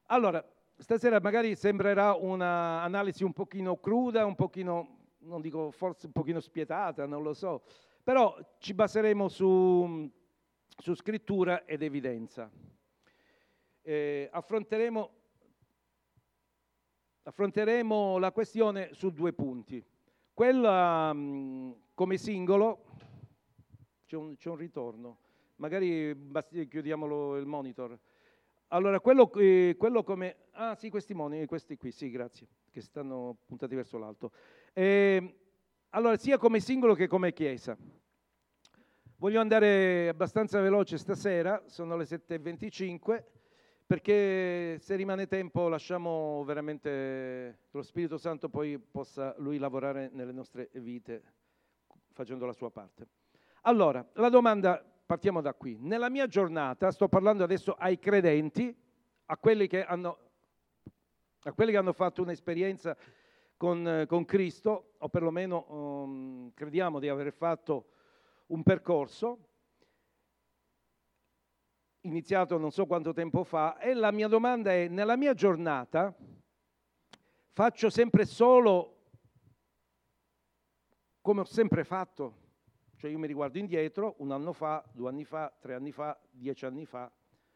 Allora, stasera magari sembrerà un'analisi un pochino cruda, un pochino, non dico forse un pochino spietata, non lo so, però ci baseremo su scrittura ed evidenza. Affronteremo la questione su due punti. Quella come singolo, c'è un ritorno, magari chiudiamolo il monitor. Allora, quello come... Ah sì, questi qui, sì, grazie, che stanno puntati verso l'alto. Allora, sia come singolo che come chiesa. Voglio andare abbastanza veloce stasera, sono le 7:25, perché se rimane tempo lasciamo veramente che lo Spirito Santo poi possa Lui lavorare nelle nostre vite facendo la sua parte. Allora, la domanda, partiamo da qui. Nella mia giornata, sto parlando adesso ai credenti, a quelli che hanno fatto un'esperienza con Cristo, o perlomeno crediamo di aver fatto un percorso iniziato non so quanto tempo fa, e la mia domanda è: nella mia giornata faccio sempre solo come ho sempre fatto? Cioè io mi riguardo indietro, 1 anno fa, 2 anni fa, 3 anni fa, 10 anni fa.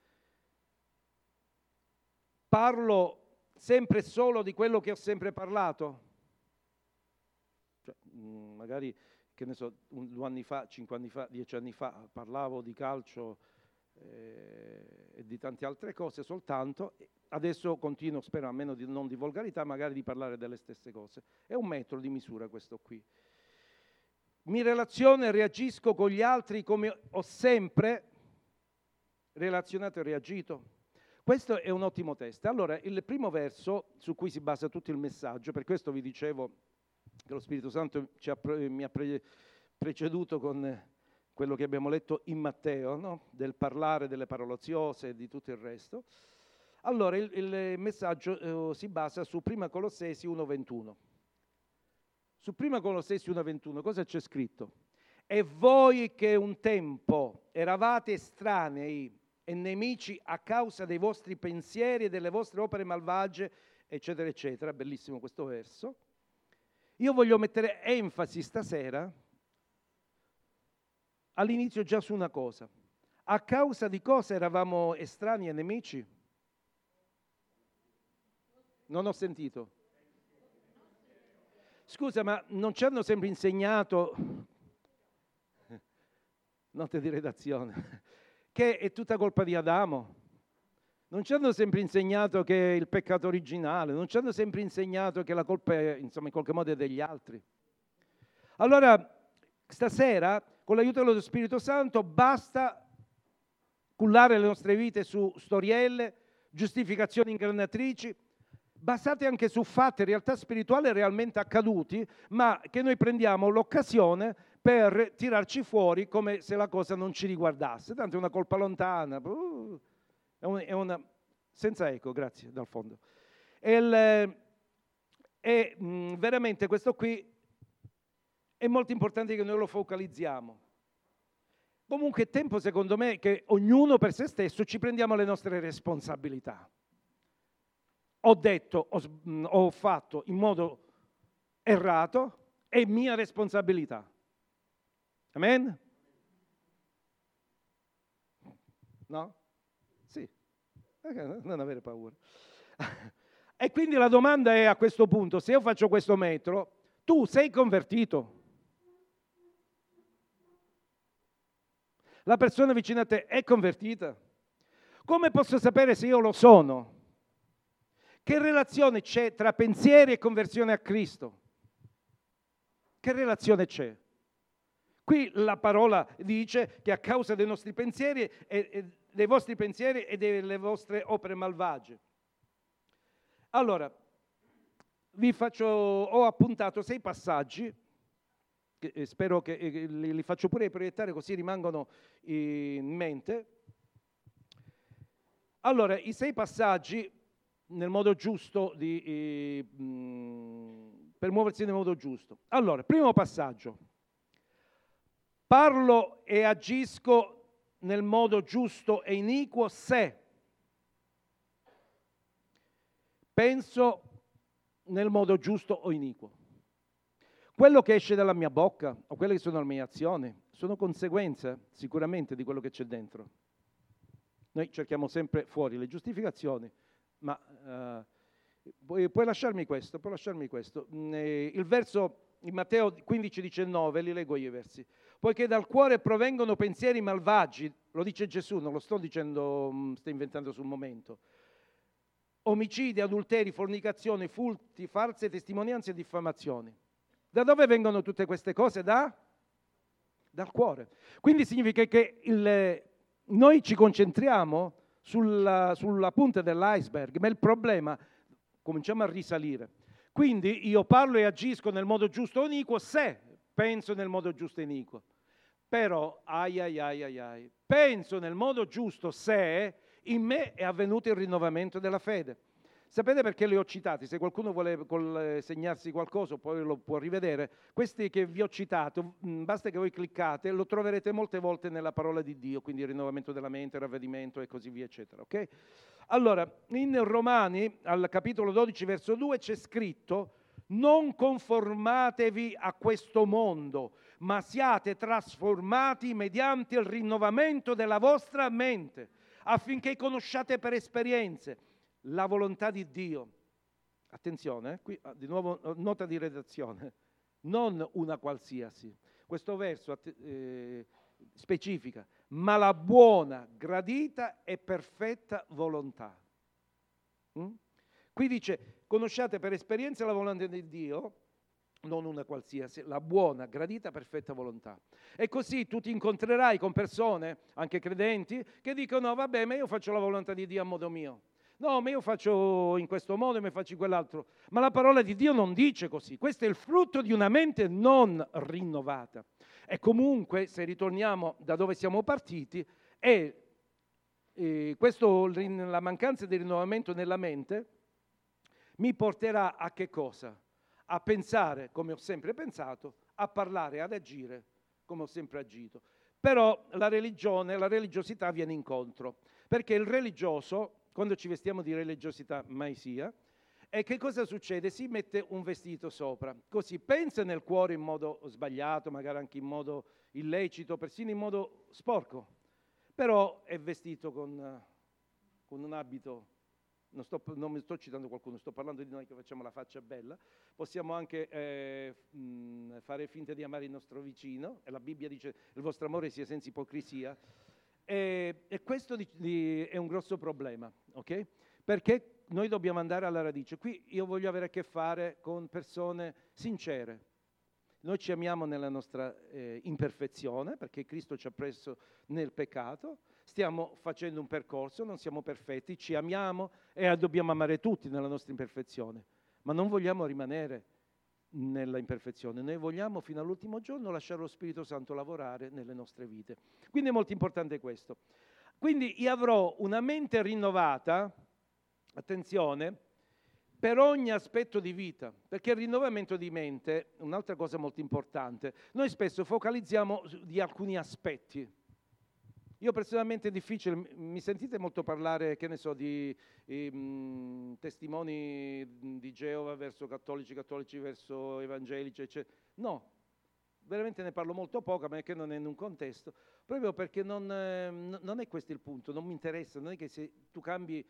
Parlo sempre solo di quello che ho sempre parlato? Cioè, magari, che ne so, 2 anni fa, 5 anni fa, 10 anni fa parlavo di calcio e di tante altre cose soltanto. Adesso continuo, spero, a meno non di volgarità, magari di parlare delle stesse cose. È un metro di misura questo qui. Mi relaziono e reagisco con gli altri come ho sempre relazionato e reagito? Questo è un ottimo test. Allora, il primo verso su cui si basa tutto il messaggio, per questo vi dicevo che lo Spirito Santo mi ha preceduto con quello che abbiamo letto in Matteo, no? Del parlare, delle parole oziose e di tutto il resto. Allora, il messaggio si basa su 1 Colossesi 1,21. Su 1 Colossesi 1,21 cosa c'è scritto? E voi che un tempo eravate estranei e nemici a causa dei vostri pensieri e delle vostre opere malvagie, eccetera, eccetera. Bellissimo questo verso. Io voglio mettere enfasi stasera all'inizio già su una cosa. A causa di cosa eravamo estranei e nemici? Non ho sentito. Scusa, ma non ci hanno sempre insegnato, note di redazione, che è tutta colpa di Adamo? Non ci hanno sempre insegnato che è il peccato originale? Non ci hanno sempre insegnato che la colpa è, insomma, in qualche modo è degli altri? Allora, stasera, con l'aiuto dello Spirito Santo, basta cullare le nostre vite su storielle, giustificazioni ingannatrici, basate anche su fatti in realtà spirituali realmente accaduti, ma che noi prendiamo l'occasione per tirarci fuori come se la cosa non ci riguardasse. Tanto è una colpa lontana, è una... senza eco, grazie, dal fondo. Veramente questo qui è molto importante che noi lo focalizziamo. Comunque è tempo, secondo me, che ognuno per se stesso ci prendiamo le nostre responsabilità. Ho detto, ho fatto in modo errato, è mia responsabilità. Amen? No? Sì. Non avere paura. E quindi la domanda è a questo punto: se io faccio questo metro, tu sei convertito? La persona vicino a te è convertita? Come posso sapere se io lo sono? Che relazione c'è tra pensieri e conversione a Cristo? Che relazione c'è? Qui la parola dice che a causa dei nostri pensieri dei vostri pensieri e delle vostre opere malvagie. Allora, ho appuntato 6 passaggi, che spero che li faccio pure proiettare così rimangono in mente. Allora, i 6 passaggi nel modo giusto, per muoversi nel modo giusto. Allora, primo passaggio. Parlo e agisco nel modo giusto e iniquo se penso nel modo giusto o iniquo. Quello che esce dalla mia bocca o quelle che sono le mie azioni sono conseguenze sicuramente di quello che c'è dentro. Noi cerchiamo sempre fuori le giustificazioni, ma puoi lasciarmi questo, il verso in Matteo 15,19, li leggo io i versi. Poiché dal cuore provengono pensieri malvagi, lo dice Gesù, non lo sto dicendo, sto inventando sul momento, omicidi, adulteri, fornicazioni, furti, false testimonianze e diffamazioni. Da dove vengono tutte queste cose? Dal cuore. Quindi significa che noi ci concentriamo sulla punta dell'iceberg, ma il problema, cominciamo a risalire. Quindi io parlo e agisco nel modo giusto o iniquo se penso nel modo giusto e iniquo. Però, penso nel modo giusto se in me è avvenuto il rinnovamento della fede. Sapete perché li ho citati? Se qualcuno vuole segnarsi qualcosa, poi lo può rivedere. Questi che vi ho citato, basta che voi cliccate, lo troverete molte volte nella parola di Dio, quindi il rinnovamento della mente, il ravvedimento e così via, eccetera. Okay? Allora, in Romani, al capitolo 12, verso 2, c'è scritto: non conformatevi a questo mondo, ma siate trasformati mediante il rinnovamento della vostra mente, affinché conosciate per esperienze la volontà di Dio. Attenzione, qui di nuovo nota di redazione, non una qualsiasi. Questo verso specifica, ma la buona, gradita e perfetta volontà. Qui dice: conosciate per esperienza la volontà di Dio, non una qualsiasi, la buona, gradita, perfetta volontà. E così tu ti incontrerai con persone, anche credenti, che dicono: no, vabbè, ma io faccio la volontà di Dio a modo mio. No, ma io faccio in questo modo e mi faccio in quell'altro. Ma la parola di Dio non dice così. Questo è il frutto di una mente non rinnovata. E comunque, se ritorniamo da dove siamo partiti, la mancanza di rinnovamento nella mente mi porterà a che cosa? A pensare come ho sempre pensato, a parlare, ad agire come ho sempre agito. Però la religiosità viene incontro, perché il religioso, quando ci vestiamo di religiosità, mai sia, e che cosa succede? Si mette un vestito sopra, così pensa nel cuore in modo sbagliato, magari anche in modo illecito, persino in modo sporco, però è vestito con un abito. Non mi sto citando qualcuno, sto parlando di noi che facciamo la faccia bella. Possiamo anche fare finta di amare il nostro vicino, e la Bibbia dice: il vostro amore sia senza ipocrisia. E questo è un grosso problema, ok? Perché noi dobbiamo andare alla radice. Qui io voglio avere a che fare con persone sincere. Noi ci amiamo nella nostra imperfezione, perché Cristo ci ha preso nel peccato. Stiamo facendo un percorso, non siamo perfetti, ci amiamo e dobbiamo amare tutti nella nostra imperfezione, ma non vogliamo rimanere nella imperfezione, noi vogliamo fino all'ultimo giorno lasciare lo Spirito Santo lavorare nelle nostre vite. Quindi è molto importante questo. Quindi io avrò una mente rinnovata, attenzione, per ogni aspetto di vita, perché il rinnovamento di mente, un'altra cosa molto importante, noi spesso focalizziamo di alcuni aspetti. Io personalmente è difficile, mi sentite molto parlare, che ne so, di testimoni di Geova verso cattolici verso evangelici, eccetera. No, veramente ne parlo molto poco, ma è che non è in un contesto, proprio perché non è questo il punto, non mi interessa, non è che se tu cambi,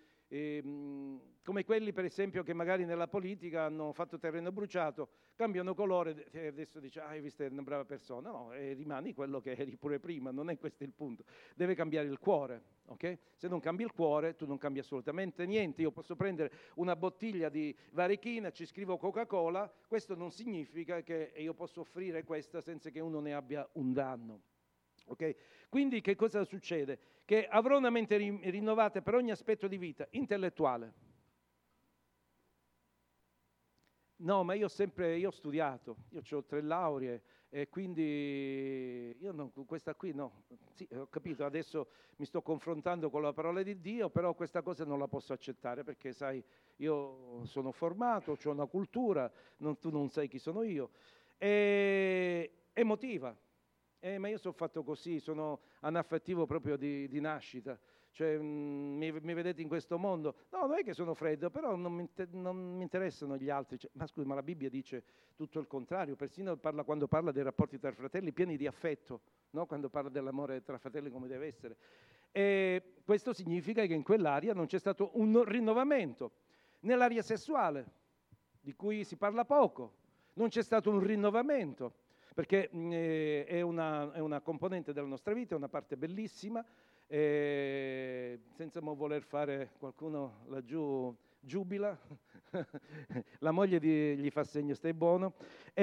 come quelli per esempio che magari nella politica hanno fatto terreno bruciato, cambiano colore e adesso dice: hai visto, è una brava persona. No, rimani quello che eri pure prima, non è questo il punto, deve cambiare il cuore, ok? Se non cambi il cuore tu non cambi assolutamente niente. Io posso prendere una bottiglia di varechina, ci scrivo Coca-Cola, questo non significa che io posso offrire questa senza che uno ne abbia un danno. Okay? Quindi che cosa succede? Che avrò una mente rinnovata per ogni aspetto di vita, intellettuale. No, ma io ho studiato, io ho 3 lauree e quindi questa qui no. Sì, ho capito, adesso mi sto confrontando con la parola di Dio, però questa cosa non la posso accettare perché sai, io sono formato, ho una cultura, tu non sai chi sono io. Emotiva. Ma io sono fatto così, sono anaffettivo proprio di nascita. Cioè, mi vedete in questo mondo? No, non è che sono freddo, però non mi interessano gli altri. Cioè, ma scusa, ma la Bibbia dice tutto il contrario, persino quando parla dei rapporti tra fratelli pieni di affetto, no? Quando parla dell'amore tra fratelli come deve essere. E questo significa che in quell'area non c'è stato un rinnovamento. Nell'area sessuale, di cui si parla poco, non c'è stato un rinnovamento, perché è una componente della nostra vita, è una parte bellissima, senza voler fare qualcuno laggiù giubila, la moglie gli fa segno stai buono,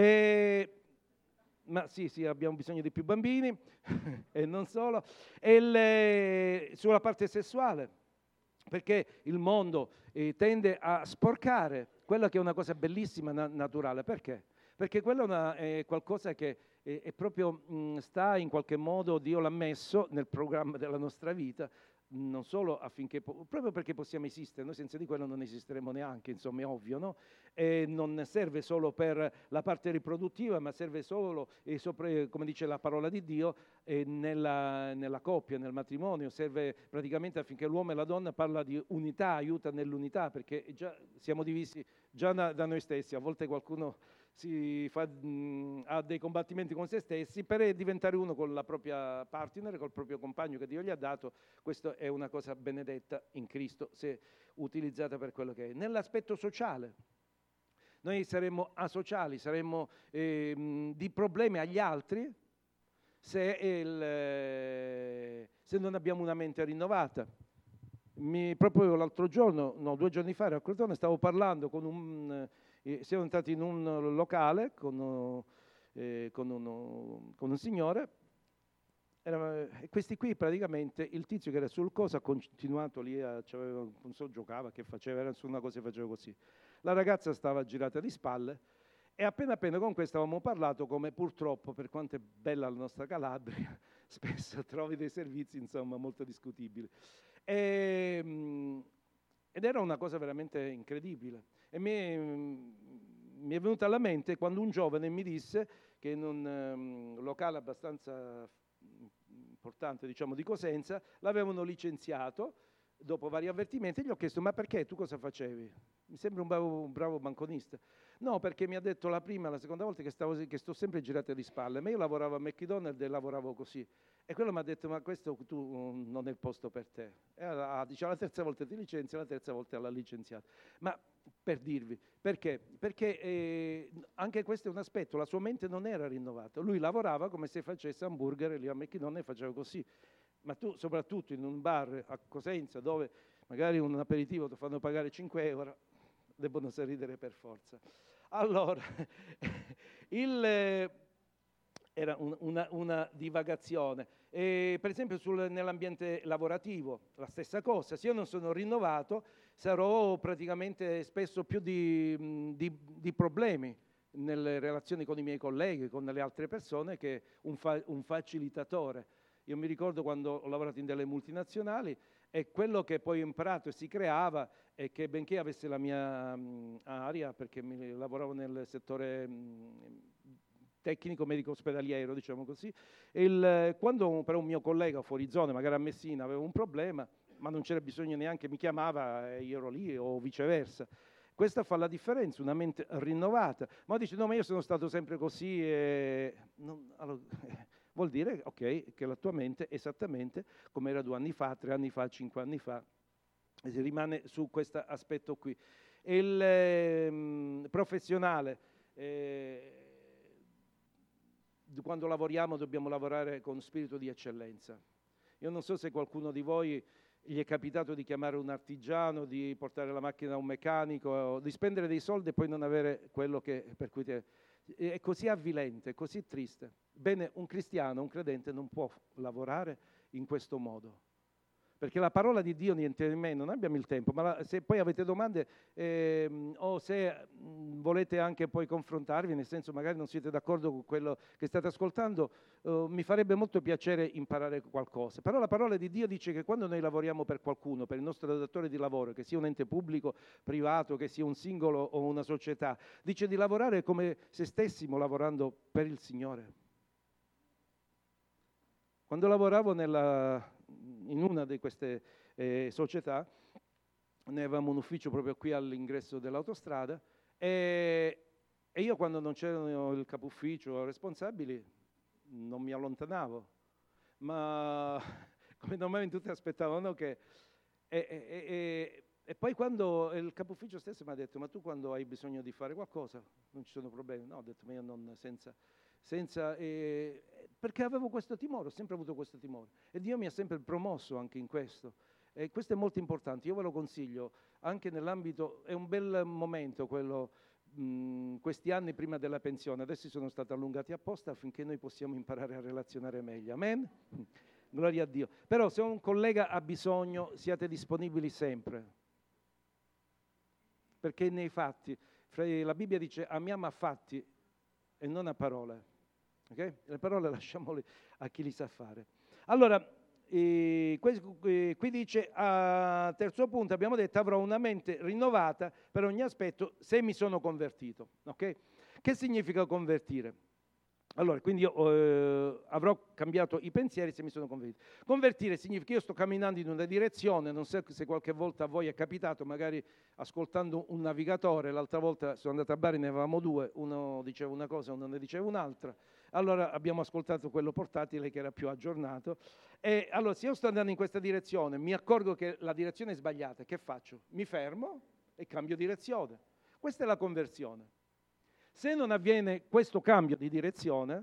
ma sì, abbiamo bisogno di più bambini e non solo, sulla parte sessuale, perché il mondo tende a sporcare quella che è una cosa bellissima, naturale. Perché? Perché quello è qualcosa che è proprio sta in qualche modo, Dio l'ha messo nel programma della nostra vita, non solo affinché, proprio perché possiamo esistere, noi senza di quello non esisteremo neanche, insomma è ovvio, no? E non serve solo per la parte riproduttiva, ma serve solo, come dice la parola di Dio, nella coppia, nel matrimonio, serve praticamente affinché l'uomo e la donna parla di unità, aiuta nell'unità, perché già siamo divisi già da noi stessi, a volte qualcuno ha dei combattimenti con se stessi per diventare uno con la propria partner, col proprio compagno che Dio gli ha dato. Questa è una cosa benedetta in Cristo se utilizzata per quello che è. Nell'aspetto sociale, noi saremmo asociali, saremmo di problemi agli altri se non abbiamo una mente rinnovata. Proprio l'altro giorno, no, 2 giorni fa, a Crotone, stavo parlando con siamo entrati in un locale con un signore, e questi qui praticamente, il tizio che era sul coso ha continuato lì, non so, giocava, che faceva, era su una cosa e faceva così. La ragazza stava girata di spalle e appena con questo avevamo parlato come purtroppo, per quanto è bella la nostra Calabria, spesso trovi dei servizi, insomma, molto discutibili. Ed era una cosa veramente incredibile. E mi è venuta alla mente quando un giovane mi disse che in un locale abbastanza importante, diciamo, di Cosenza, l'avevano licenziato dopo vari avvertimenti, e gli ho chiesto: ma perché, tu cosa facevi? Mi sembra un bravo banconista. No, perché mi ha detto la prima e la seconda volta che sto sempre girata di spalle, ma io lavoravo a McDonald's e lavoravo così. E quello mi ha detto: ma questo non è il posto per te. E allora, dice, la terza volta ti licenzia, la terza volta l'ha licenziato. Ma per dirvi, perché? Perché anche questo è un aspetto, la sua mente non era rinnovata. Lui lavorava come se facesse hamburger lì a McDonald's e faceva così. Ma tu, soprattutto in un bar a Cosenza, dove magari un aperitivo ti fanno pagare 5 euro, debbono sorridere per forza. Allora, era una divagazione. Per esempio nell'ambiente lavorativo, la stessa cosa. Se io non sono rinnovato, sarò praticamente spesso più di problemi nelle relazioni con i miei colleghi, con le altre persone, che un facilitatore. Io mi ricordo quando ho lavorato in delle multinazionali, e quello che poi ho imparato e si creava è che, benché avesse la mia area, perché lavoravo nel settore tecnico medico ospedaliero, diciamo così, quando però un mio collega fuori zona, magari a Messina, aveva un problema, ma non c'era bisogno neanche, mi chiamava e io ero lì, o viceversa. Questa fa la differenza, una mente rinnovata. Ma dice: no, ma io sono stato sempre così. Allora, vuol dire, ok, che la tua mente è esattamente come era 2 anni fa, 3 anni fa, 5 anni fa, e si rimane su questo aspetto qui. Il professionale, quando lavoriamo dobbiamo lavorare con spirito di eccellenza. Io non so se qualcuno di voi gli è capitato di chiamare un artigiano, di portare la macchina a un meccanico, di spendere dei soldi e poi non avere quello per cui è così avvilente, così triste. Bene, un cristiano, un credente non può lavorare in questo modo, perché la parola di Dio niente di meno. Non abbiamo il tempo, ma se poi avete domande o se volete anche poi confrontarvi, nel senso magari non siete d'accordo con quello che state ascoltando, mi farebbe molto piacere imparare qualcosa. Però la parola di Dio dice che quando noi lavoriamo per qualcuno, per il nostro datore di lavoro, che sia un ente pubblico, privato, che sia un singolo o una società, dice di lavorare come se stessimo lavorando per il Signore. Quando lavoravo in una di queste società, noi avevamo un ufficio proprio qui all'ingresso dell'autostrada, e io quando non c'erano il capo ufficio o responsabili non mi allontanavo, ma come normalmente tutti aspettavano che... E poi quando il capo ufficio stesso mi ha detto: ma tu quando hai bisogno di fare qualcosa non ci sono problemi? No, ho detto, ma io non, perché avevo questo timore, ho sempre avuto questo timore, e Dio mi ha sempre promosso anche in questo, e questo è molto importante. Io ve lo consiglio anche nell'ambito, è un bel momento quello, questi anni prima della pensione, adesso sono stati allungati apposta affinché noi possiamo imparare a relazionare meglio, amen? Gloria a Dio. Però se un collega ha bisogno, siate disponibili sempre, perché nei fatti, la Bibbia dice amiamo a fatti e non a parole, okay? Le parole lasciamole a chi li sa fare. Allora, qui dice, a terzo punto abbiamo detto, avrò una mente rinnovata per ogni aspetto se mi sono convertito, ok? Che significa convertire? Allora, quindi io avrò cambiato i pensieri se mi sono convertito. Convertire significa che io sto camminando in una direzione, non so se qualche volta a voi è capitato, magari ascoltando un navigatore, l'altra volta sono andato a Bari, ne avevamo due, uno diceva una cosa, uno ne diceva un'altra, allora abbiamo ascoltato quello portatile che era più aggiornato, e allora se io sto andando in questa direzione, mi accorgo che la direzione è sbagliata, che faccio? Mi fermo e cambio direzione. Questa è la conversione. Se non avviene questo cambio di direzione,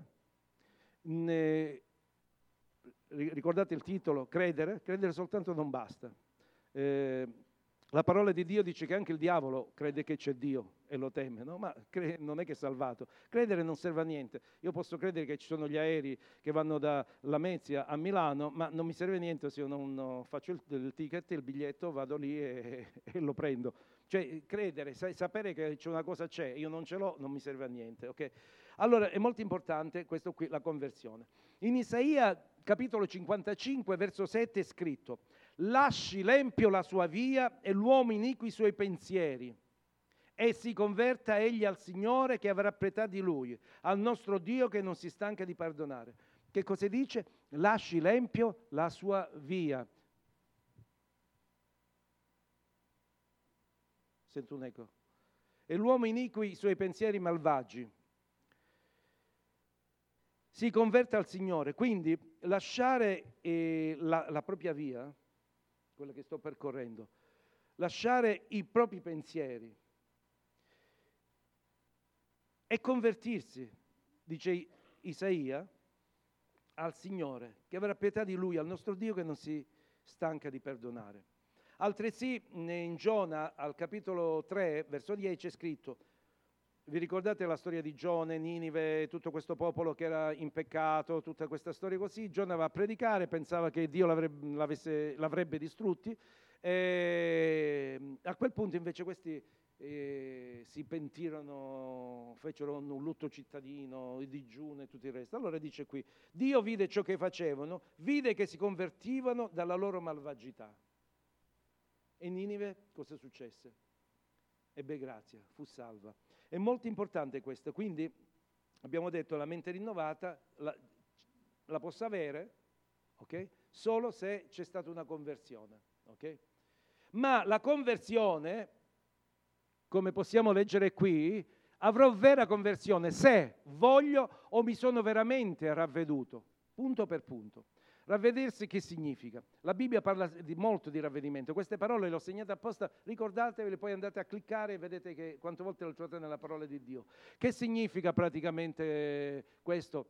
ricordate il titolo, credere soltanto non basta. La parola di Dio dice che anche il diavolo crede che c'è Dio e lo teme, no? Ma non è che è salvato. Credere non serve a niente. Io posso credere che ci sono gli aerei che vanno da Lamezia a Milano, ma non mi serve niente se io non faccio il ticket, il biglietto, vado lì e lo prendo. Cioè, credere, sapere che c'è una cosa, c'è, io non ce l'ho, non mi serve a niente, ok? Allora, è molto importante questo qui, la conversione. In Isaia, capitolo 55, verso 7, è scritto: lasci l'empio la sua via e l'uomo iniqui i suoi pensieri, e si converta egli al Signore che avrà pietà di lui, al nostro Dio che non si stanca di perdonare. Che cosa dice? Lasci l'empio la sua via. Sento un eco. E l'uomo iniqui i suoi pensieri malvagi. Si converta al Signore, quindi lasciare la propria via, quella che sto percorrendo, lasciare i propri pensieri e convertirsi, dice Isaia, al Signore, che avrà pietà di lui, al nostro Dio che non si stanca di perdonare. Altresì in Giona, al capitolo 3, verso 10, è scritto, vi ricordate la storia di Giona, Ninive, tutto questo popolo che era in peccato, tutta questa storia così? Giona va a predicare, pensava che Dio l'avrebbe distrutti, e a quel punto invece questi si pentirono, fecero un lutto cittadino, il digiuno e tutto il resto. Allora dice qui, Dio vide ciò che facevano, vide che si convertivano dalla loro malvagità. E Ninive cosa successe? Ebbe grazia, fu salva. È molto importante questo, quindi abbiamo detto la mente rinnovata la posso avere, okay? Solo se c'è stata una conversione, okay? Ma la conversione, come possiamo leggere qui, avrò vera conversione se voglio o mi sono veramente ravveduto, punto per punto. Ravvedersi che significa? La Bibbia parla molto di ravvedimento, queste parole le ho segnate apposta, ricordatevele, poi andate a cliccare e vedete che quante volte le trovate nella parola di Dio. Che significa praticamente questo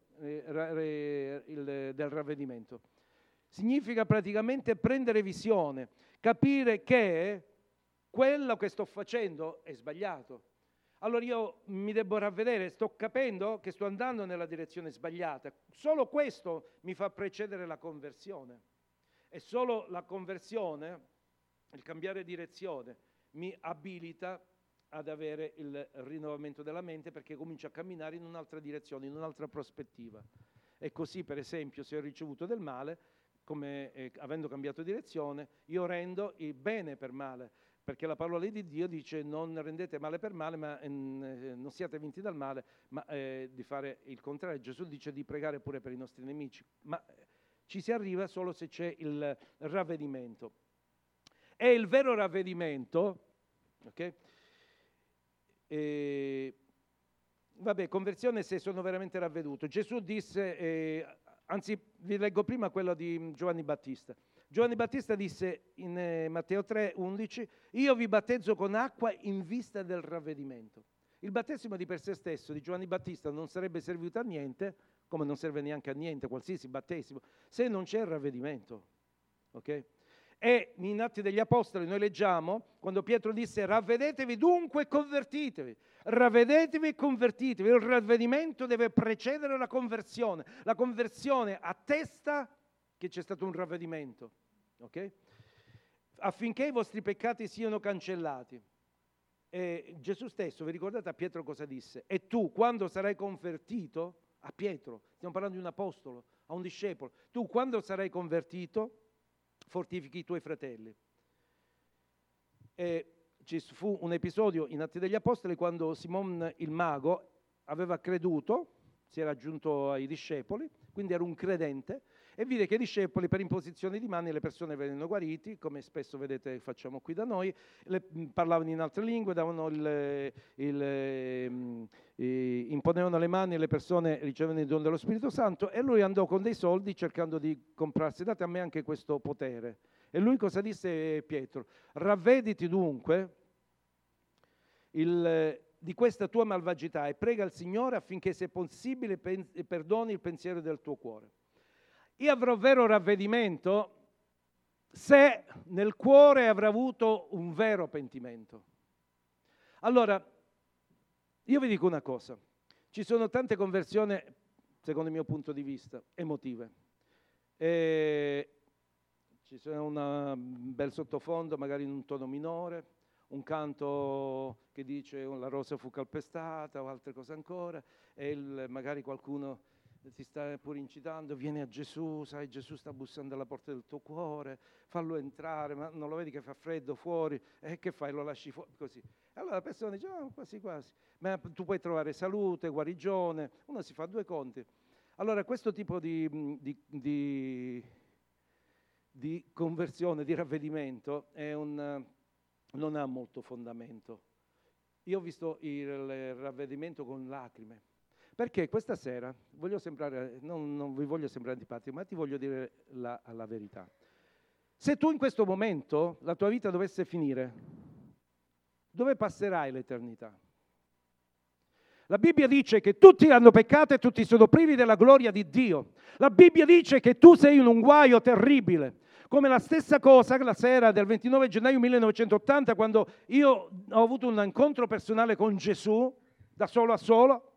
del ravvedimento? Significa praticamente prendere visione, capire che quello che sto facendo è sbagliato. Allora io mi devo ravvedere, sto capendo che sto andando nella direzione sbagliata. Solo questo mi fa precedere la conversione. E solo la conversione, il cambiare direzione, mi abilita ad avere il rinnovamento della mente, perché comincio a camminare in un'altra direzione, in un'altra prospettiva. E così, per esempio, se ho ricevuto del male, come avendo cambiato direzione, io rendo il bene per male. Perché la parola di Dio dice non rendete male per male, ma non siate vinti dal male, ma di fare il contrario. Gesù dice di pregare pure per i nostri nemici. Ma Ci si arriva solo se c'è il ravvedimento. E il vero ravvedimento, ok? Conversione se sono veramente ravveduto. Gesù disse, anzi vi leggo prima quello di Giovanni Battista. Giovanni Battista disse in Matteo 3,11: io vi battezzo con acqua in vista del ravvedimento. Il battesimo di per sé stesso di Giovanni Battista non sarebbe servito a niente, come non serve neanche a niente qualsiasi battesimo, se non c'è il ravvedimento. Ok? E in Atti degli Apostoli noi leggiamo quando Pietro disse: ravvedetevi dunque e convertitevi. Ravvedetevi e convertitevi. Il ravvedimento deve precedere la conversione attesta che c'è stato un ravvedimento, ok? Affinché i vostri peccati siano cancellati. E Gesù stesso, vi ricordate a Pietro cosa disse? E tu quando sarai convertito, a Pietro, stiamo parlando di un apostolo, a un discepolo, tu quando sarai convertito fortifichi i tuoi fratelli. E ci fu un episodio in Atti degli Apostoli quando Simon il mago aveva creduto, si era aggiunto ai discepoli, quindi era un credente, e vide che i discepoli per imposizione di mani le persone venivano guariti, come spesso vedete facciamo qui da noi, parlavano in altre lingue, imponevano le mani e le persone ricevevano il dono dello Spirito Santo, e lui andò con dei soldi cercando di comprarsi: date a me anche questo potere. E lui cosa disse Pietro? Ravvediti dunque di questa tua malvagità e prega il Signore affinché, se possibile, perdoni il pensiero del tuo cuore. Io avrò vero ravvedimento se nel cuore avrà avuto un vero pentimento. Allora, io vi dico una cosa: ci sono tante conversioni, secondo il mio punto di vista, emotive. Ci sono un bel sottofondo, magari in un tono minore, un canto che dice la rosa fu calpestata o altre cose ancora, e magari qualcuno ti sta pure incitando: vieni a Gesù, sai, Gesù sta bussando alla porta del tuo cuore, fallo entrare, ma non lo vedi che fa freddo fuori? E che fai? Lo lasci fuori? Così. Allora la persona dice: oh, quasi quasi, ma tu puoi trovare salute, guarigione. Uno si fa due conti. Allora questo tipo di conversione, di ravvedimento non ha molto fondamento. Io ho visto il ravvedimento con lacrime, perché questa sera non vi voglio sembrare antipatico, ma ti voglio dire la verità. Se tu in questo momento la tua vita dovesse finire, dove passerai l'eternità? La Bibbia dice che tutti hanno peccato e tutti sono privi della gloria di Dio. La Bibbia dice che tu sei in un guaio terribile. Come la stessa cosa la sera del 29 gennaio 1980, quando io ho avuto un incontro personale con Gesù, da solo a solo,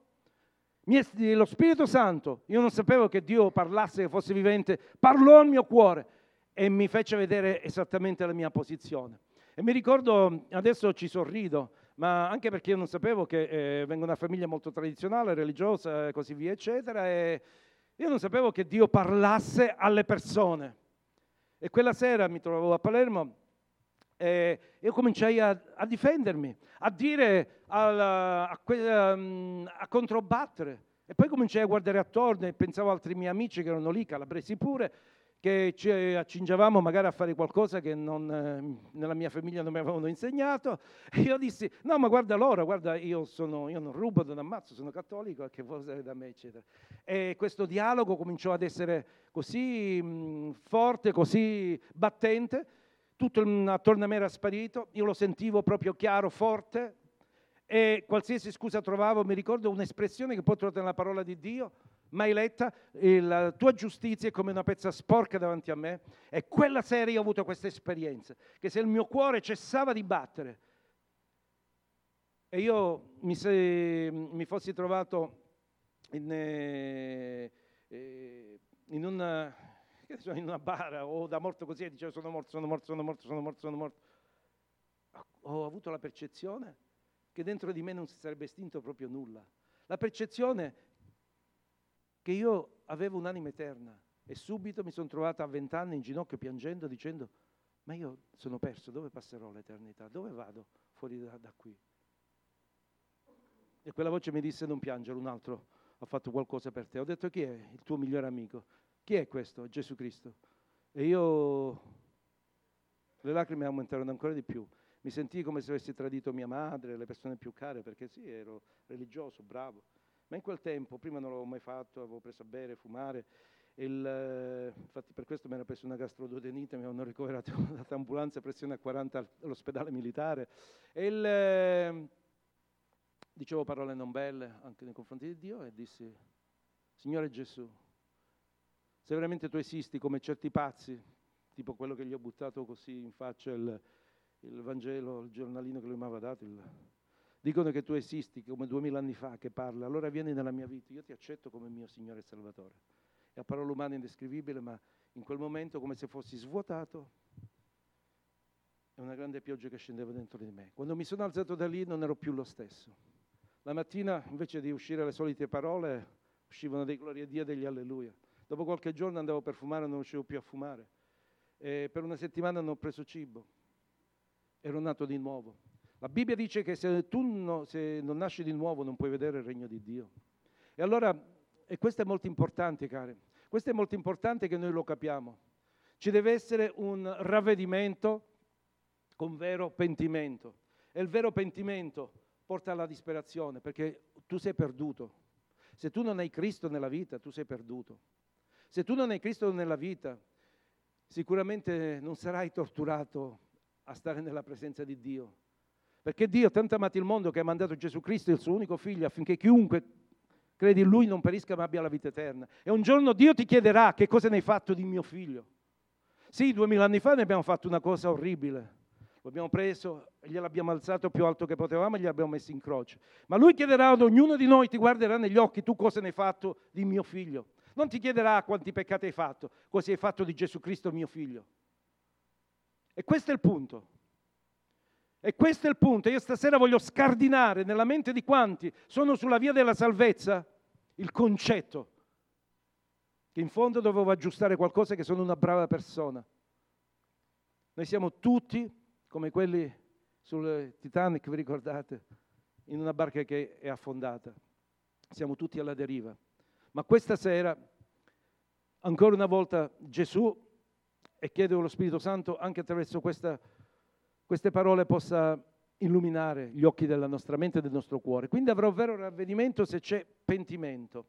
lo Spirito Santo, io non sapevo che Dio parlasse, che fosse vivente, parlò al mio cuore e mi fece vedere esattamente la mia posizione. E mi ricordo, adesso ci sorrido, ma anche perché io non sapevo che vengo da una famiglia molto tradizionale, religiosa e così via, eccetera, e io non sapevo che Dio parlasse alle persone. E quella sera mi trovavo a Palermo e io cominciai a difendermi, a dire, a controbattere. E poi cominciai a guardare attorno e pensavo a altri miei amici che erano lì, calabresi pure, che ci accingevamo magari a fare qualcosa che nella mia famiglia non mi avevano insegnato. E io dissi: no, ma guarda loro, guarda, io non rubo, non ammazzo, sono cattolico, che vuoi sapere da me, eccetera. E questo dialogo cominciò ad essere così forte, così battente, tutto attorno a me era sparito, io lo sentivo proprio chiaro, forte, e qualsiasi scusa trovavo, mi ricordo un'espressione che poi trovate nella parola di Dio, mai letta: la tua giustizia è come una pezza sporca davanti a me. E quella sera io ho avuto questa esperienza, che se il mio cuore cessava di battere e io mi fossi trovato in una bara o da morto così e dicevo: sono morto, ho avuto la percezione che dentro di me non si sarebbe estinto proprio nulla, la percezione che io avevo un'anima eterna, e subito mi sono trovata a 20 anni in ginocchio piangendo, dicendo: ma io sono perso, dove passerò l'eternità? Dove vado fuori da qui? E quella voce mi disse: non piangere, un altro ha fatto qualcosa per te. Ho detto: chi è il tuo migliore amico? Chi è questo? Gesù Cristo. E io, le lacrime aumentarono ancora di più. Mi sentii come se avessi tradito mia madre, le persone più care, perché sì, ero religioso, bravo. Ma in quel tempo, prima non l'avevo mai fatto, avevo preso a bere, fumare. Infatti per questo mi era preso una gastroduodenite, mi avevano ricoverato in un'ambulanza, pressione a 40 all'ospedale militare. Dicevo parole non belle anche nei confronti di Dio e dissi: Signore Gesù, se veramente tu esisti come certi pazzi, tipo quello che gli ho buttato così in faccia il Vangelo, il giornalino che lui mi aveva dato, dicono che tu esisti come 2000 anni fa che parla, allora vieni nella mia vita, io ti accetto come mio Signore e Salvatore. È a parole umane indescrivibile, ma in quel momento come se fossi svuotato e una grande pioggia che scendeva dentro di me. Quando mi sono alzato da lì non ero più lo stesso. La mattina invece di uscire le solite parole uscivano dei gloria a Dio e degli alleluia. Dopo qualche giorno andavo per fumare e non riuscivo più a fumare. Per una settimana non ho preso cibo. Ero nato di nuovo. La Bibbia dice che se non nasci di nuovo non puoi vedere il regno di Dio. E allora, e questo è molto importante, cari, questo è molto importante che noi lo capiamo. Ci deve essere un ravvedimento con vero pentimento. E il vero pentimento porta alla disperazione, perché tu sei perduto. Se tu non hai Cristo nella vita, tu sei perduto. Se tu non hai Cristo nella vita, sicuramente non sarai torturato a stare nella presenza di Dio. Perché Dio ha tanto amato il mondo che ha mandato Gesù Cristo, il suo unico figlio, affinché chiunque credi in Lui non perisca ma abbia la vita eterna. E un giorno Dio ti chiederà: che cosa ne hai fatto di mio figlio? Sì, 2000 anni fa ne abbiamo fatto una cosa orribile. Lo abbiamo preso e gliel'abbiamo alzato più alto che potevamo e gli abbiamo messo in croce. Ma Lui chiederà ad ognuno di noi, ti guarderà negli occhi: tu cosa ne hai fatto di mio figlio? Non ti chiederà quanti peccati hai fatto, cosa hai fatto di Gesù Cristo mio figlio. E questo è il punto. E questo è il punto. Io stasera voglio scardinare nella mente di quanti sono sulla via della salvezza il concetto che in fondo dovevo aggiustare qualcosa, che sono una brava persona. Noi siamo tutti come quelli sul Titanic, vi ricordate? In una barca che è affondata. Siamo tutti alla deriva. Ma questa sera, ancora una volta, Gesù, e chiedo allo Spirito Santo anche attraverso queste parole possa illuminare gli occhi della nostra mente e del nostro cuore. Quindi avrò vero ravvedimento se c'è pentimento.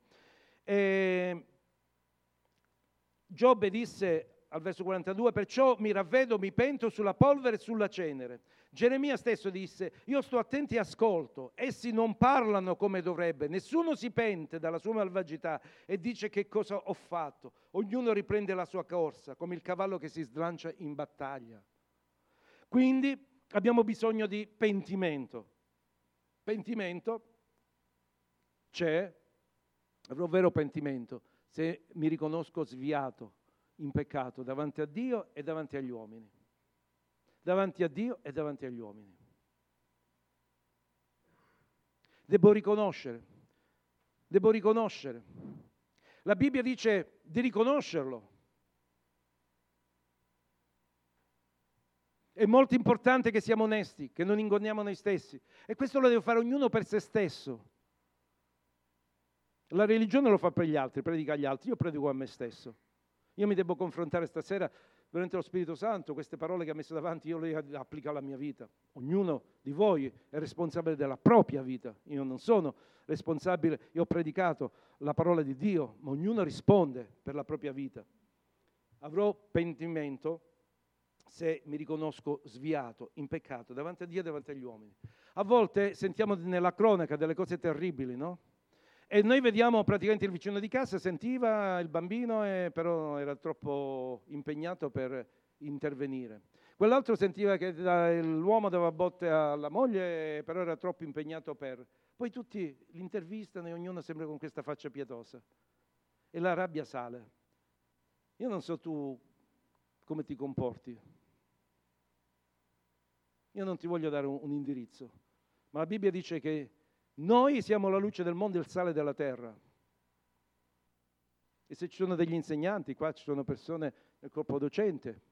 Giobbe disse al verso 42: perciò mi ravvedo, mi pento sulla polvere e sulla cenere. Geremia stesso disse: io sto attento e ascolto, essi non parlano come dovrebbe, nessuno si pente dalla sua malvagità e dice che cosa ho fatto. Ognuno riprende la sua corsa come il cavallo che si slancia in battaglia. Quindi abbiamo bisogno di pentimento. Pentimento c'è, avrò vero pentimento se mi riconosco sviato in peccato davanti a Dio e davanti agli uomini. Davanti a Dio e davanti agli uomini. Devo riconoscere. La Bibbia dice di riconoscerlo. È molto importante che siamo onesti, che non ingonniamo noi stessi. E questo lo deve fare ognuno per se stesso. La religione lo fa per gli altri, predica agli altri, io predico a me stesso. Io mi devo confrontare stasera, veramente lo Spirito Santo, queste parole che ha messo davanti, io le applico alla mia vita. Ognuno di voi è responsabile della propria vita. Io non sono responsabile, io ho predicato la parola di Dio, ma ognuno risponde per la propria vita. Avrò pentimento se mi riconosco sviato, in peccato, davanti a Dio e davanti agli uomini. A volte sentiamo nella cronaca delle cose terribili, no? E noi vediamo praticamente il vicino di casa, sentiva il bambino, però era troppo impegnato per intervenire. Quell'altro sentiva che l'uomo dava botte alla moglie, però era troppo impegnato per... Poi tutti l'intervistano e ognuno sembra con questa faccia pietosa. E la rabbia sale. Io non so tu come ti comporti. Io non ti voglio dare un indirizzo, ma la Bibbia dice che noi siamo la luce del mondo e il sale della terra. E se ci sono degli insegnanti, qua ci sono persone nel corpo docente,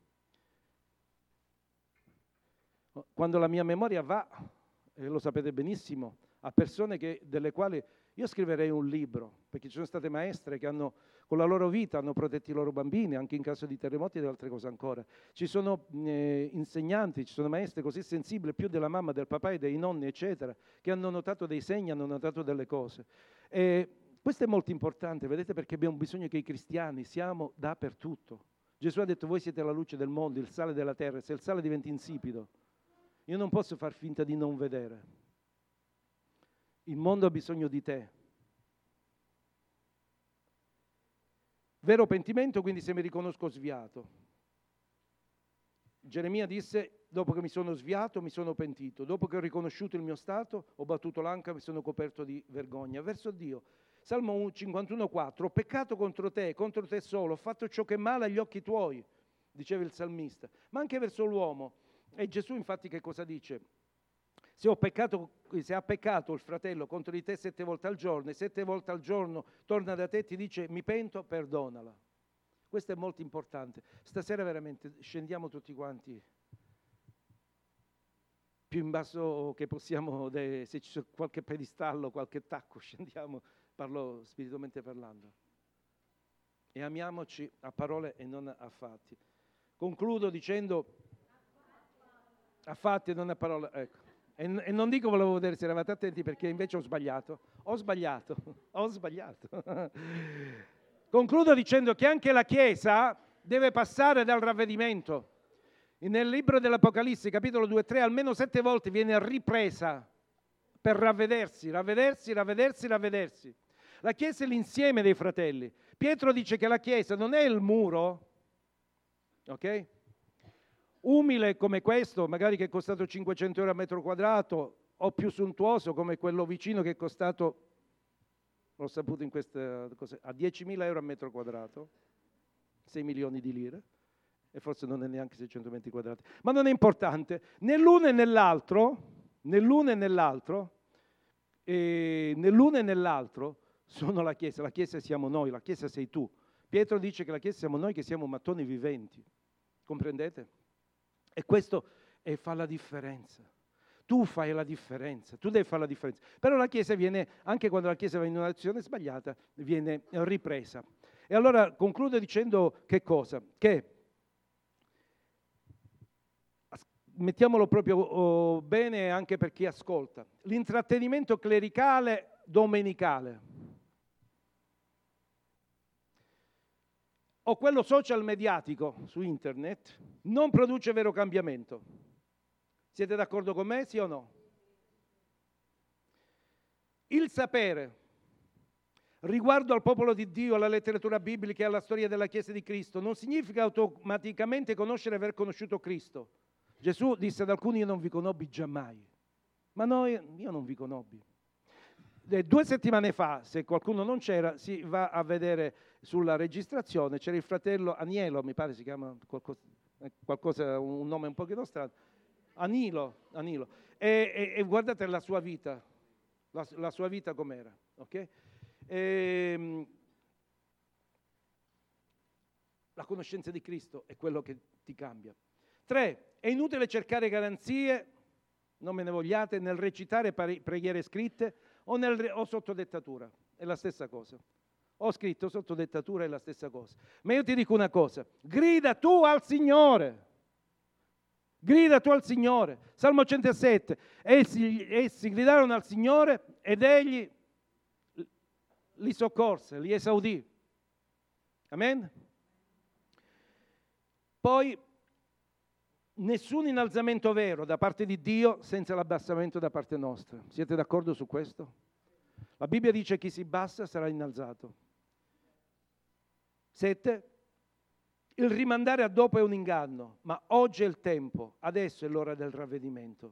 quando la mia memoria va, e lo sapete benissimo, a persone delle quali io scriverei un libro, perché ci sono state maestre che con la loro vita hanno protetto i loro bambini, anche in caso di terremoti e di altre cose ancora. Ci sono insegnanti, ci sono maestre così sensibili, più della mamma, del papà e dei nonni, eccetera, che hanno notato dei segni, hanno notato delle cose. E questo è molto importante, vedete, perché abbiamo bisogno che i cristiani siamo dappertutto. Gesù ha detto: voi siete la luce del mondo, il sale della terra. Se il sale diventa insipido, io non posso far finta di non vedere. Il mondo ha bisogno di te. Vero pentimento, quindi, se mi riconosco sviato. Geremia disse: dopo che mi sono sviato, mi sono pentito. Dopo che ho riconosciuto il mio stato, ho battuto l'anca, mi sono coperto di vergogna. Verso Dio. Salmo 51,4: ho peccato contro te solo, ho fatto ciò che è male agli occhi tuoi, diceva il salmista. Ma anche verso l'uomo. E Gesù, infatti, che cosa dice? Se ha peccato il fratello contro di te 7 volte al giorno, e 7 volte al giorno torna da te e ti dice: mi pento, perdonala. Questo è molto importante. Stasera veramente scendiamo tutti quanti più in basso che possiamo, se c'è qualche pedistallo, qualche tacco, scendiamo, parlo spiritualmente parlando. E amiamoci a parole e non a fatti. Concludo dicendo: a fatti e non a parole, ecco. E non dico, volevo vedere se eravate attenti, perché invece ho sbagliato. Concludo dicendo che anche la Chiesa deve passare dal ravvedimento. Nel libro dell'Apocalisse, capitolo 2-3, almeno 7 volte viene ripresa per ravvedersi. La Chiesa è l'insieme dei fratelli. Pietro dice che la Chiesa non è il muro, ok? Umile come questo, magari che è costato 500 euro a metro quadrato, o più sontuoso come quello vicino che è costato, l'ho saputo in queste cose, a 10.000 euro a metro quadrato, 6 milioni di lire, e forse non è neanche 600 metri quadrati, ma non è importante. Nell'uno e nell'altro sono la Chiesa siamo noi, la Chiesa sei tu. Pietro dice che la Chiesa siamo noi, che siamo mattoni viventi, comprendete? E questo fa la differenza. Tu fai la differenza, tu devi fare la differenza. Però la Chiesa viene, anche quando la Chiesa va in una direzione sbagliata, viene ripresa. E allora concludo dicendo che cosa? Che, mettiamolo proprio bene anche per chi ascolta, l'intrattenimento clericale domenicale o quello social mediatico su internet non produce vero cambiamento. Siete d'accordo con me, sì o no? Il sapere riguardo al popolo di Dio, alla letteratura biblica e alla storia della Chiesa di Cristo non significa automaticamente conoscere e aver conosciuto Cristo. Gesù disse ad alcuni: io non vi conobbi giammai. Ma io non vi conobbi. 2 settimane fa, se qualcuno non c'era, si va a vedere sulla registrazione, c'era il fratello Anielo, mi pare si chiama qualcosa, un nome un pochino strano, Anilo. E guardate la sua vita, la sua vita com'era, ok? La conoscenza di Cristo è quello che ti cambia. 3, è inutile cercare garanzie, non me ne vogliate, nel recitare preghiere scritte o sotto dettatura, è la stessa cosa. Ho scritto sotto dettatura, è la stessa cosa. Ma io ti dico una cosa: grida tu al Signore. Grida tu al Signore. Salmo 107, essi gridarono al Signore ed Egli li soccorse, li esaudì. Amen? Poi, nessun innalzamento vero da parte di Dio senza l'abbassamento da parte nostra. Siete d'accordo su questo? La Bibbia dice: chi si bassa sarà innalzato. 7. Il rimandare a dopo è un inganno, ma oggi è il tempo, adesso è l'ora del ravvedimento.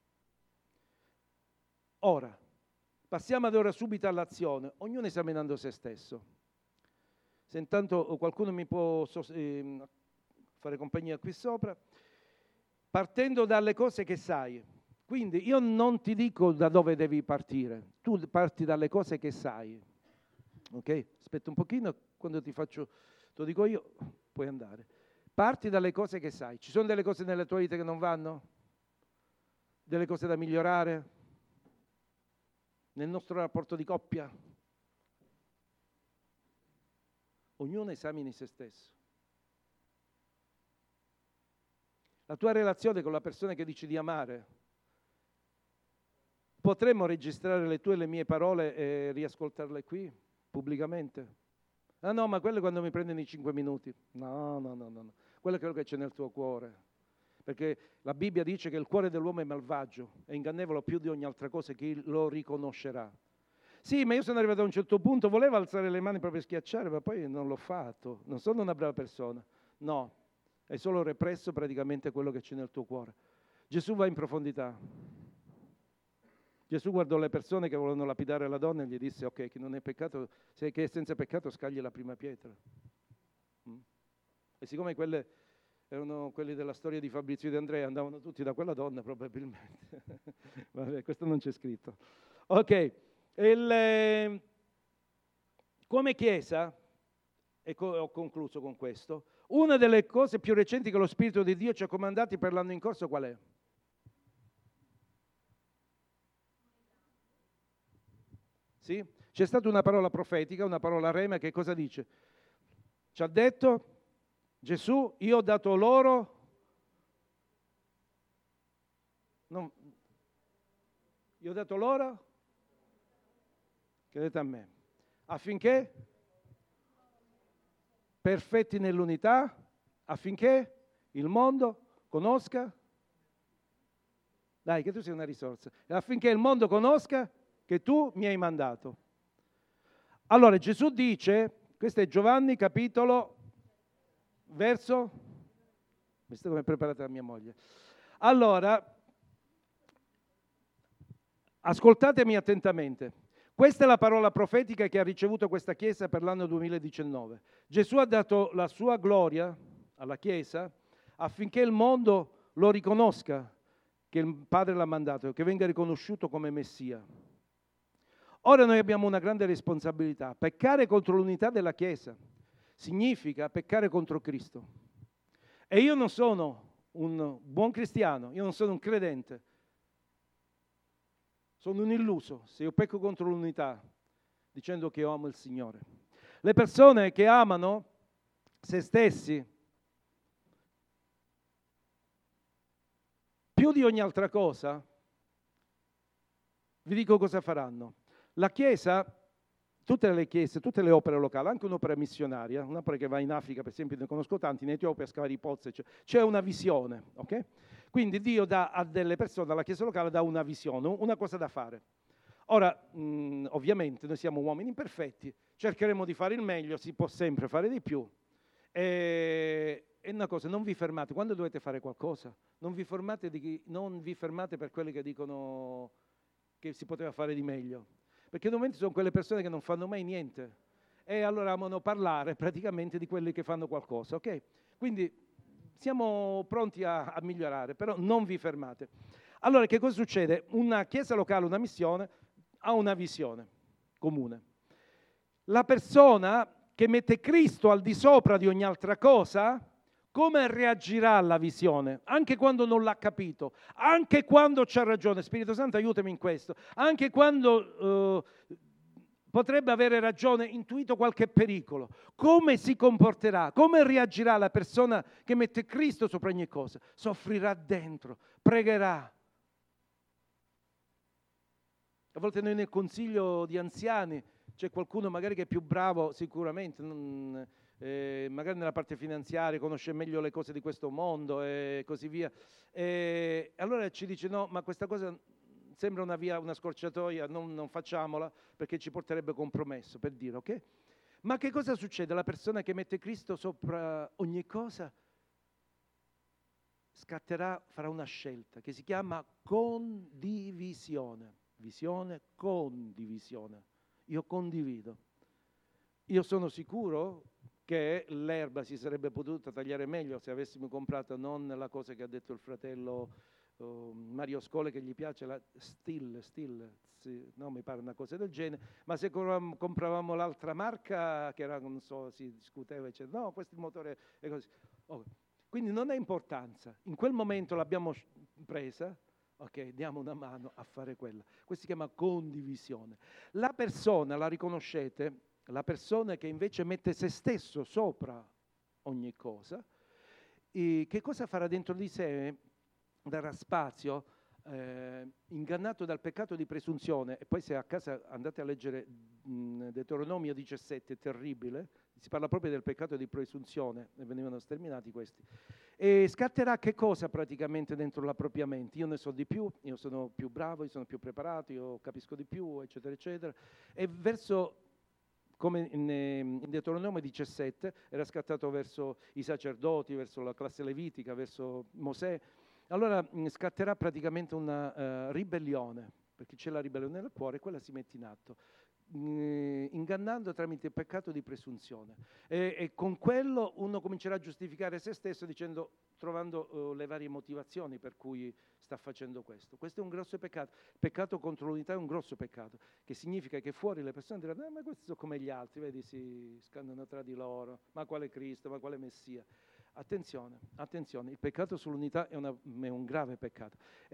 Ora, passiamo ad ora subito all'azione, ognuno esaminando se stesso. Se intanto qualcuno mi può fare compagnia qui sopra, partendo dalle cose che sai. Quindi io non ti dico da dove devi partire, tu parti dalle cose che sai. Ok? Aspetta un pochino, quando te lo dico io, puoi andare. Parti dalle cose che sai. Ci sono delle cose nella tua vita che non vanno? Delle cose da migliorare? nel nostro rapporto di coppia. Ognuno esamini se stesso. La tua relazione con la persona che dici di amare. Potremmo registrare le tue e le mie parole e riascoltarle qui, pubblicamente? Ah no, ma quello è quando mi prendono i 5 minuti. No. Quello è quello che c'è nel tuo cuore. Perché la Bibbia dice che il cuore dell'uomo è malvagio, è ingannevole più di ogni altra cosa, chi lo riconoscerà. Sì, ma io sono arrivato a un certo punto, volevo alzare le mani proprio schiacciare, ma poi non l'ho fatto. Non sono una brava persona. No, hai solo represso praticamente quello che c'è nel tuo cuore. Gesù va in profondità. Gesù guardò le persone che volevano lapidare la donna e gli disse: ok, chi non è peccato, se che è senza peccato, scagli la prima pietra. E siccome quelle erano quelli della storia di Fabrizio e di Andrea, andavano tutti da quella donna probabilmente. Vabbè, questo non c'è scritto. Ok, come Chiesa, e ho concluso con questo, una delle cose più recenti che lo Spirito di Dio ci ha comandati per l'anno in corso qual è? Sì? C'è stata una parola profetica, una parola rema, che cosa dice? Ci ha detto Gesù: io ho dato loro, io ho dato loro, credete a me, affinché perfetti nell'unità, affinché il mondo conosca, dai che tu sei una risorsa, affinché il mondo conosca che tu mi hai mandato. Allora Gesù dice, questo è Giovanni capitolo, verso, visto come è preparata la mia moglie. Allora, ascoltatemi attentamente. Questa è la parola profetica che ha ricevuto questa Chiesa per l'anno 2019. Gesù ha dato la sua gloria alla Chiesa affinché il mondo lo riconosca, che il Padre l'ha mandato, che venga riconosciuto come Messia. Ora noi abbiamo una grande responsabilità. Peccare contro l'unità della Chiesa significa peccare contro Cristo. E io non sono un buon cristiano, io non sono un credente. Sono un illuso se io pecco contro l'unità dicendo che io amo il Signore. Le persone che amano se stessi più di ogni altra cosa, vi dico cosa faranno. La Chiesa, tutte le chiese, tutte le opere locali, anche un'opera missionaria, un'opera che va in Africa, per esempio, ne conosco tanti, in Etiopia a scavare i pozzi, c'è una visione, ok? Quindi Dio dà a delle persone, alla Chiesa locale, dà una visione, una cosa da fare. Ora, ovviamente, noi siamo uomini imperfetti, cercheremo di fare il meglio, si può sempre fare di più. E una cosa, non vi fermate, quando dovete fare qualcosa, non vi fermate per quelli che dicono che si poteva fare di meglio. Perché normalmente sono quelle persone che non fanno mai niente e allora amano parlare praticamente di quelli che fanno qualcosa, ok? Quindi siamo pronti a migliorare, però non vi fermate. Allora che cosa succede? Una chiesa locale, una missione, ha una visione comune. La persona che mette Cristo al di sopra di ogni altra cosa, come reagirà alla visione? Anche quando non l'ha capito, anche quando c'ha ragione, Spirito Santo aiutami in questo, anche quando potrebbe avere ragione, intuito qualche pericolo, come si comporterà? Come reagirà la persona che mette Cristo sopra ogni cosa? Soffrirà dentro, pregherà. A volte noi nel consiglio di anziani c'è qualcuno magari che è più bravo sicuramente, magari nella parte finanziaria, conosce meglio le cose di questo mondo e così via. E allora ci dice no, ma questa cosa sembra una via, una scorciatoia, non facciamola perché ci porterebbe compromesso, per dire, ok? Ma che cosa succede? La persona che mette Cristo sopra ogni cosa farà una scelta che si chiama condivisione. Visione, condivisione. Io condivido. Io sono sicuro che l'erba si sarebbe potuta tagliare meglio se avessimo comprato non la cosa che ha detto il fratello Mario Scole che gli piace, la Still, sì, no, mi pare una cosa del genere, ma se compravamo l'altra marca che era, non so, si discuteva, eccetera, no, questo il motore è così. Oh. Quindi non ha importanza, in quel momento l'abbiamo presa, ok? Diamo una mano a fare quella. Questo si chiama condivisione. La persona, la riconoscete? La persona che invece mette se stesso sopra ogni cosa, che cosa farà dentro di sé? Darà spazio, ingannato dal peccato di presunzione. E poi se a casa andate a leggere Deuteronomio 17, è terribile, si parla proprio del peccato di presunzione, ne venivano sterminati questi. E scatterà che cosa praticamente dentro la propria mente? Io ne so di più, io sono più bravo, io sono più preparato, io capisco di più, eccetera, eccetera. E verso, come in Deuteronomio 17, era scattato verso i sacerdoti, verso la classe levitica, verso Mosè. Allora scatterà praticamente una ribellione, perché c'è la ribellione nel cuore e quella si mette in atto, ingannando tramite il peccato di presunzione. E con quello uno comincerà a giustificare se stesso dicendo, trovando le varie motivazioni per cui sta facendo questo. Questo è un grosso peccato. Il peccato contro l'unità è un grosso peccato, che significa che fuori le persone diranno ma questi sono come gli altri, vedi, si scannano tra di loro, ma quale Cristo, ma quale Messia. Attenzione, attenzione, il peccato sull'unità è un grave peccato.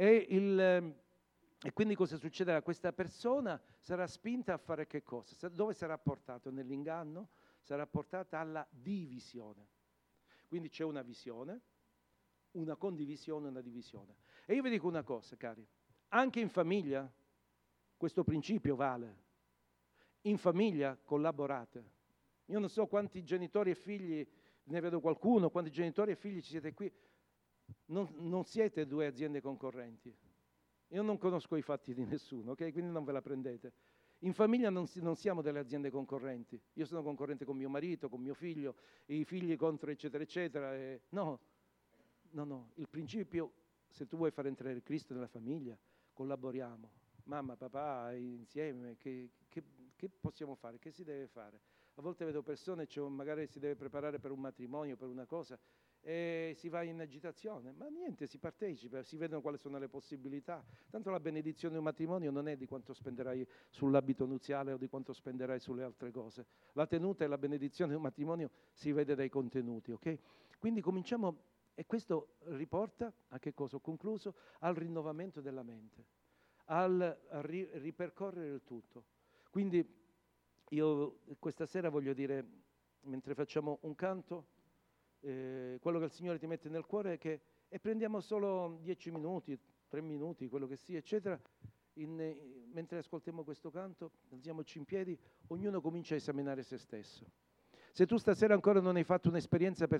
E quindi cosa succederà? Questa persona sarà spinta a fare che cosa? Dove sarà portato? Nell'inganno? Sarà portata alla divisione. Quindi c'è una visione, una condivisione, una divisione. E io vi dico una cosa, cari, anche in famiglia questo principio vale. In famiglia collaborate. Io non so quanti genitori e figli, ne vedo qualcuno, quanti genitori e figli ci siete qui, non siete due aziende concorrenti. Io non conosco i fatti di nessuno, ok? Quindi non ve la prendete. In famiglia non siamo delle aziende concorrenti. Io sono concorrente con mio marito, con mio figlio, i figli contro eccetera eccetera. No, il principio, se tu vuoi far entrare Cristo nella famiglia, collaboriamo. Mamma, papà, insieme, che possiamo fare? Che si deve fare? A volte vedo persone, magari si deve preparare per un matrimonio, per una cosa, e si va in agitazione, ma niente, si partecipa, si vedono quali sono le possibilità. Tanto la benedizione di un matrimonio non è di quanto spenderai sull'abito nuziale o di quanto spenderai sulle altre cose. La tenuta e la benedizione di un matrimonio si vede dai contenuti, ok? Quindi cominciamo, e questo riporta a che cosa? Ho concluso, al rinnovamento della mente, al ripercorrere il tutto. Quindi io questa sera voglio dire, mentre facciamo un canto, quello che il Signore ti mette nel cuore è che, e prendiamo solo 10 minuti, 3 minuti, quello che sia, eccetera, mentre ascoltiamo questo canto, alziamoci in piedi, ognuno comincia a esaminare se stesso. Se tu stasera ancora non hai fatto un'esperienza